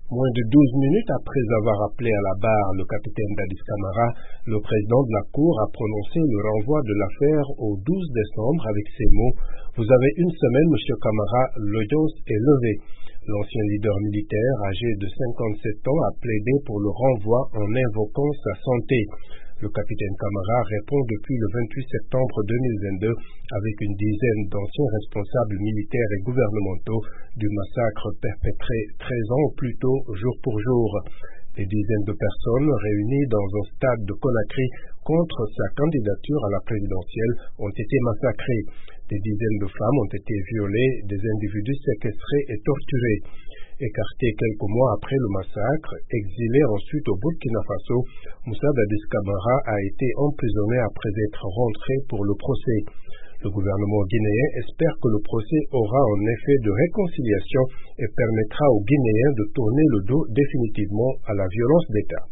Moins de 12 minutes après avoir appelé à la barre le capitaine Dadis Camara, le président de la Cour a prononcé le renvoi de l'affaire au 12 décembre avec ces mots « Vous avez une semaine, monsieur Camara, l'audience est levée ». L'ancien leader militaire, âgé de 57 ans, a plaidé pour le renvoi en invoquant sa santé. Le capitaine Camara répond depuis le 28 septembre 2022 avec une dizaine d'anciens responsables militaires et gouvernementaux du massacre perpétré 13 ans plus tôt, jour pour jour. Des dizaines de personnes réunies dans un stade de Conakry contre sa candidature à la présidentielle ont été massacrées. Des dizaines de femmes ont été violées, des individus séquestrés et torturés. Écarté quelques mois après le massacre, exilé ensuite au Burkina Faso, Moussa Dadis Camara a été emprisonné après être rentré pour le procès. Le gouvernement guinéen espère que le procès aura un effet de réconciliation et permettra aux Guinéens de tourner le dos définitivement à la violence d'État.